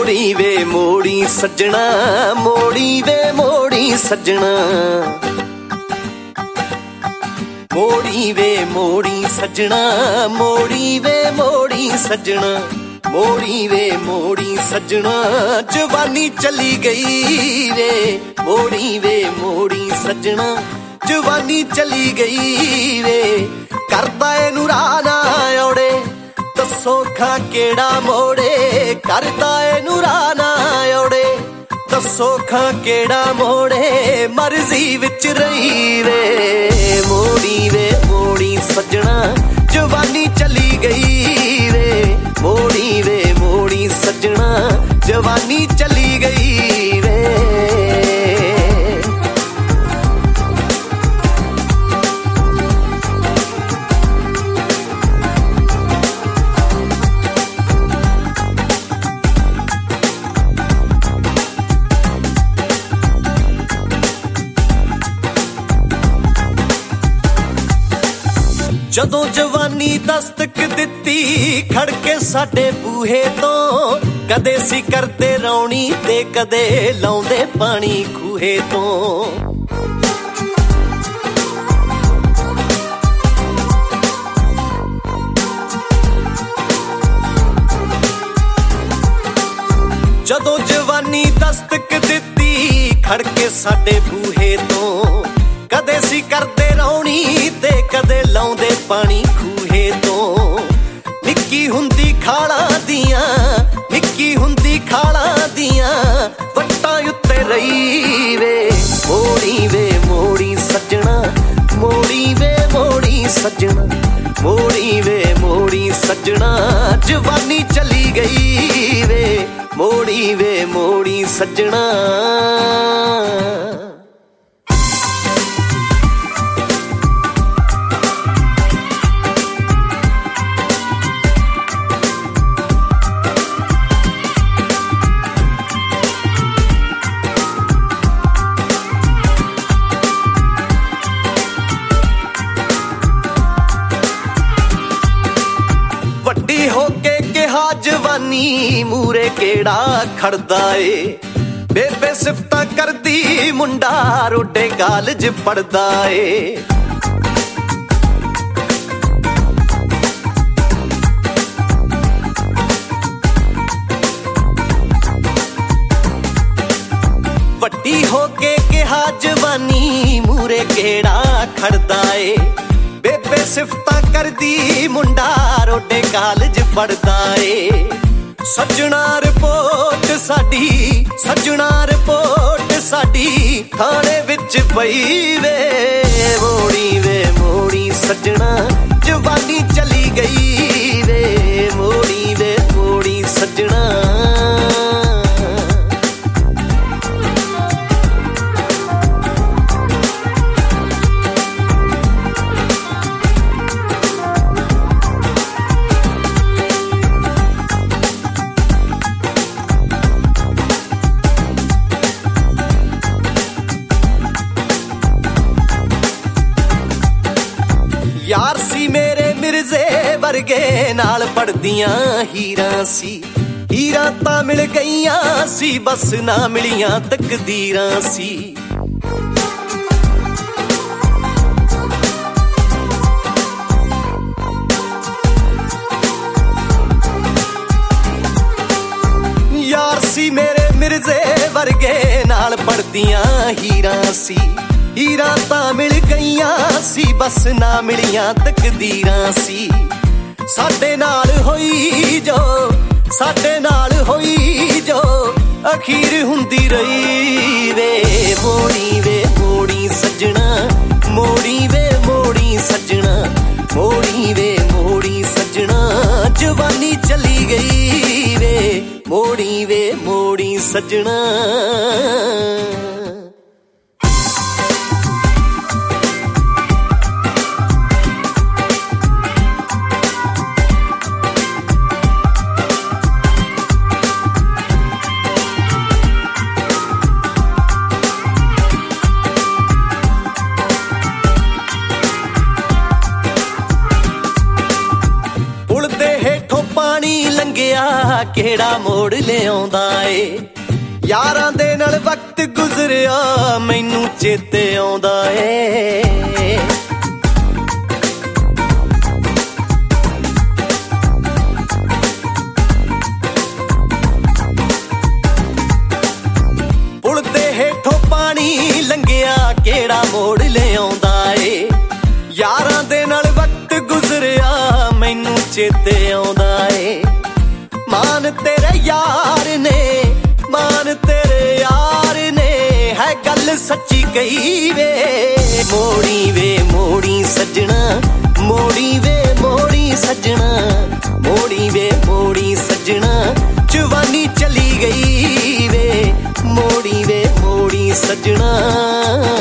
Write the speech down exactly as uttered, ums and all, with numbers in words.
ਮੋੜੀ ਵੇ ਮੋੜੀ ਸੱਜਣਾ, ਮੋੜੀ ਵੇ ਮੋੜੀ ਸੱਜਣਾ, ਮੋੜੀ ਵੇ ਮੋੜੀ ਸੱਜਣਾ, ਮੋੜੀ ਵੇ ਮੋੜੀ ਸੱਜਣਾ, ਮੋੜੀ ਵੇ ਮੋੜੀ ਸੱਜਣਾ, ਜਵਾਨੀ ਚਲੀ ਗਈ ਵੇ, ਮੋੜੀ ਵੇ ਮੋੜੀ ਸੱਜਣਾ, ਜਵਾਨੀ ਚਲੀ ਗਈ ਵੇ, ਕਰਦਾ ਏ ਨੂਰਾਂ ਨਾ ਔੜੇ, ਦੱਸੋ ਖਾਂ ਕਿਹੜਾ ਮੋੜੇ, ਕਰਦਾ ਏ ਨੂਰਾਂ ਨਾ ਔੜੇ, ਦੱਸੋ ਖਾਂ ਕਿਹੜਾ ਮੋੜੇ, ਮਰਜ਼ੀ ਵਿੱਚ ਰਹੀ ਵੇ, ਮੋੜੀ ਵੇ ਮੋੜੀ ਸੱਜਣਾ, ਜਵਾਨੀ ਚਲੀ ਗਈ ਵੇ, ਮੋੜੀ ਵੇ ਮੋੜੀ ਸੱਜਣਾ, ਜਵਾਨੀ ਚਲੀ ਗਈ ਵੇ। ਜਦੋਂ ਜਵਾਨੀ ਦਸਤਕ ਦਿੱਤੀ ਖੜਕੇ ਸਾਡੇ ਬੂਹੇ ਤੋਂ, ਕਦੇ ਸੀ ਕਰਦੇ ਰੌਣੀ ਤੇ ਕਦੇ ਲਾਉਂਦੇ ਪਾਣੀ ਖੂਹੇ ਤੋਂ। ਜਦੋਂ ਜਵਾਨੀ ਦਸਤਕ ਦਿੱਤੀ ਖੜਕੇ ਸਾਡੇ ਬੂਹੇ ਤੋਂ, ਕਦੇ ਸੀ ਕਰਦੇ ਰੌਣੀ ਤੇ ਕਦੇ ਲਾਉਂਦੇ ਪਾਣੀ ਖੂਹੇ ਤੋਂ। ਨਿੱਕੀ ਹੁੰਦੀ ਖਾਲਾਂ ਦੀਆਂ, ਨਿੱਕੀ ਹੁੰਦੀ ਖਾਲਾਂ ਦੀਆਂ ਵੱਟਾਂ ਉੱਤੇ ਰਹੀ ਵੇ, ਮੋੜੀ ਵੇ ਮੋੜੀ ਸੱਜਣਾ, ਮੋੜੀ ਵੇ ਮੋੜੀ ਸੱਜਣਾ, ਮੋੜੀ ਵੇ ਮੋੜੀ ਸੱਜਣਾ, ਜਵਾਨੀ ਚਲੀ ਗਈ ਵੇ, ਮੋੜੀ ਵੇ ਮੋੜੀ ਸੱਜਣਾ। ਵੱਡੀ ਹੋ ਕੇ ਕਿਹਾ ਜਵਾਨੀ ਮੂਰੇ ਕਿਹੜਾ ਖੜਦਾ ਏ, ਬੇਬੇ ਸਿਫਤਾਂ ਕਰਦੀ ਮੁੰਡਾ ਰੋਡੇ ਕਾਲਜ ਪੜਦਾ ਏ। ਵੱਡੀ ਹੋ ਕੇ ਕਿਹਾ ਜਵਾਨੀ ਮੂਰੇ ਕਿਹੜਾ ਖੜਦਾ ਏ, ਬੇਬੇ ਸਿਫਤਾਂ ਕਰਦੀ ਮੁੰਡਾ ਰੋਡੇ ਕਾਲਜ ਪੜਦਾ ਏ। ਸੱਜਣਾ ਰਿਪੋਰਟ ਸਾਡੀ, ਸੱਜਣਾ ਰਿਪੋਰਟ ਸਾਡੀ ਥਾਣੇ ਵਿੱਚ ਪਈ ਵੇ, ਮੋੜੀ ਵੇ ਮੋੜੀ ਸੱਜਣਾ, ਜਵਾਨੀ ਚਲੀ ਗਈ ਵੇ, ਮੋੜੀ ਵੇ ਮੋੜੀ ਸੱਜਣਾ। ਯਾਰ ਸੀ ਮੇਰੇ ਮਿਰਜ਼ੇ ਵਰਗੇ ਨਾਲ ਪੜਦੀਆਂ ਹੀਰਾਂ ਸੀ, ਹੀਰਾਂ ਤਾਂ ਮਿਲ ਗਈਆਂ ਸੀ ਬਸ ਨਾ ਮਿਲੀਆਂ ਤਕਦੀਰਾਂ ਸੀ। ਯਾਰ ਸੀ ਮੇਰੇ ਮਿਰਜ਼ੇ ਵਰਗੇ ਨਾਲ ਪੜਦੀਆਂ ਹੀਰਾਂ ਸੀ, ਹੀਰਾਂ ਤਾਂ ਮਿਲ ਗਈਆਂ ਸੀ ਬਸ ਨਾ ਮਿਲੀਆਂ ਤਕਦੀਰਾਂ ਸੀ। ਸਾਡੇ ਨਾਲ ਹੋਈ ਜੋ, ਸਾਡੇ ਨਾਲ ਹੋਈ ਜੋ ਅਖੀਰ ਹੁੰਦੀ ਰਹੀ ਵੇ, ਮੋੜੀ ਵੇ ਮੋੜੀ ਸੱਜਣਾ, ਮੋੜੀ ਵੇ ਮੋੜੀ ਸੱਜਣਾ, ਮੋੜੀ ਵੇ ਮੋੜੀ ਸੱਜਣਾ, ਜਵਾਨੀ ਚਲੀ ਗਈ ਵੇ, ਮੋੜੀ ਵੇ ਮੋੜੀ ਸੱਜਣਾ। ਪੁਲ ਦੇ ਹੇਠੋਂ ਪਾਣੀ ਲੰਘਿਆ ਕਿਹੜਾ ਮੋੜ ਲਿਆਉਂਦਾ ਏ ਯਾਰਾਂ ਦੇ ਨਾਲ ਵਕਤ ਗੁਜ਼ਰਿਆ ਮੈਨੂੰ ਚੇਤੇ ਆਉਂਦਾ ਏ ਪੁਲ ਤੇ ਹੇਠੋਂ ਪਾਣੀ ਲੰਘਿਆ ਕਿਹੜਾ ਮੋੜ ਲਿਆਉਂਦਾ ਏ ਯਾਰਾਂ ਦੇ ਨਾਲ ਵਕਤ ਗੁਜ਼ਰਿਆ ਮੈਨੂੰ ਚੇਤੇ ਆਉਂਦਾ ਏ ਮਾਨ ਤੇਰੇ ਯਾਰ ਨੇ ਮਾਨ ਤੇਰੇ ਯਾਰ ਨੇ ਹੈ ਗੱਲ ਸੱਚੀ ਕਹੀ ਵੇ ਮੋੜੀ ਵੇ ਮੋੜੀ ਸੱਜਣਾ ਮੋੜੀ ਵੇ ਮੋੜੀ ਸੱਜਣਾ ਮੋੜੀ ਵੇ ਮੋੜੀ ਸੱਜਣਾ ਜਵਾਨੀ ਚਲੀ ਗਈ ਵੇ ਮੋੜੀ ਵੇ ਮੋੜੀ ਸੱਜਣਾ